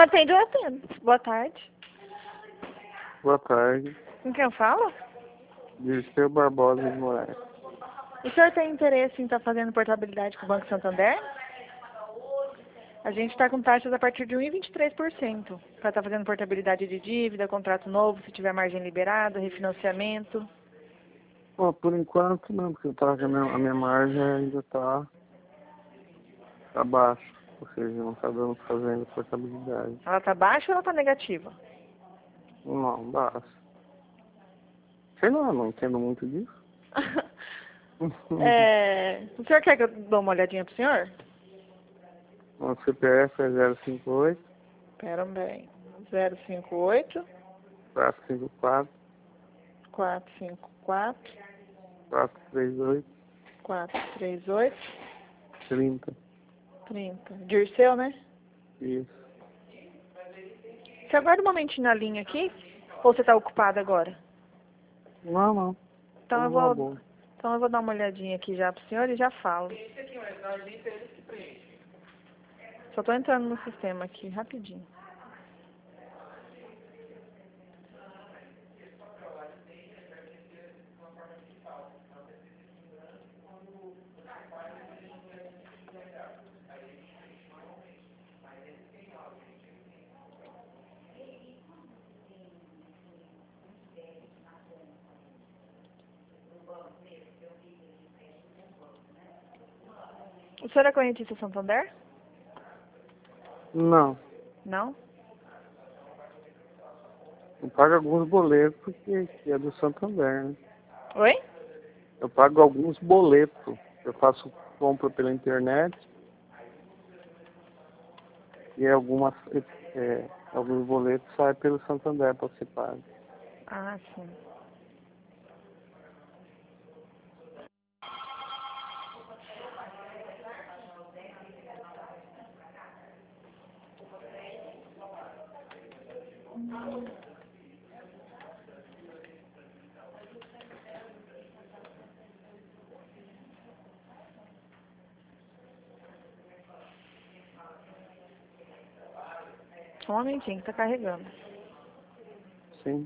atende, eu atendo. Boa tarde. Boa tarde. Com quem eu falo? Dirceu Barbosa de Moraes. O senhor tem interesse em estar fazendo portabilidade com o Banco Santander? A gente está com taxas a partir de 1,23% para estar fazendo portabilidade de dívida, contrato novo, se tiver margem liberada, refinanciamento. Bom, por enquanto não, porque a minha margem ainda tá baixa. Ou seja, não está dando fazendo portabilidade. Ela está baixa ou ela está negativa? Não, baixa. Sei lá, não entendo muito disso. O senhor quer que eu dê uma olhadinha pro senhor? O CPF é 058 Espera bem. 058 454 454 438 438 30. 30. Dirceu, né? Isso. Você aguarda um momentinho na linha aqui? Ou você está ocupado agora? Não. Então eu Vamos lá, vou, bom. então eu vou dar uma olhadinha aqui já pro senhor e já falo. Só estou entrando no sistema aqui, rapidinho. O senhor é correntista Santander? Não. Não? Eu pago alguns boletos que é do Santander, né? Oi? Eu pago alguns boletos. Eu faço compra pela internet e alguns boletos saem pelo Santander para ser pago. Ah, sim. Só um momentinho que tá carregando. Sim.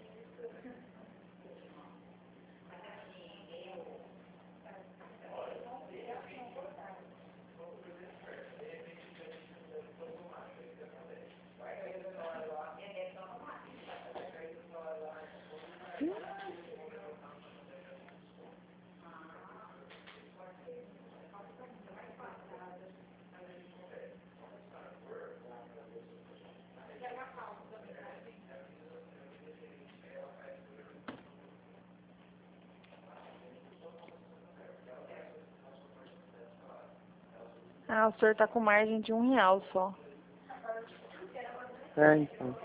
Ah, o senhor tá com margem de R$ 1 só. Então.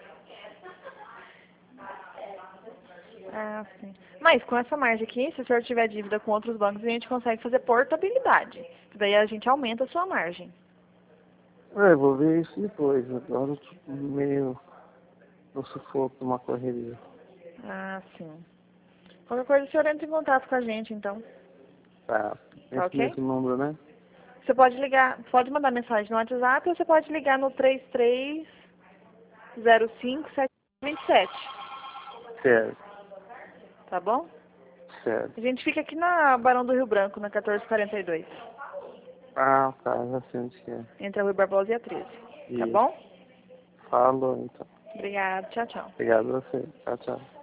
Ah, sim. Mas com essa margem aqui, se o senhor tiver dívida com outros bancos, a gente consegue fazer portabilidade. Daí a gente aumenta a sua margem. Eu vou ver isso depois. Agora eu tô meio no sufoco, uma correria. Ah, sim. Qualquer coisa o senhor entra em contato com a gente, então. Tá. Tá Esse ok? mesmo número, né? Você pode ligar, pode mandar mensagem no WhatsApp ou você pode ligar no 3305-727. Certo. Tá bom? Certo. A gente fica aqui na Barão do Rio Branco, na 1442. Ah, tá. Já sei onde que é. Entre a Rui Barbosa e a 13. Tá Isso. bom? Falou, então. Obrigada. Tchau, tchau. Obrigado a você. Tchau, tchau.